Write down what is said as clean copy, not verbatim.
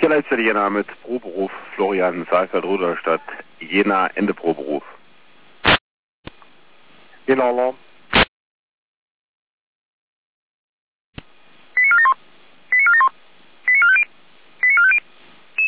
Niederleitstelle Jena mit Proberuf Florian Saalfeld, Rudolstadt, Jena, Ende Proberuf. Jena Alarm.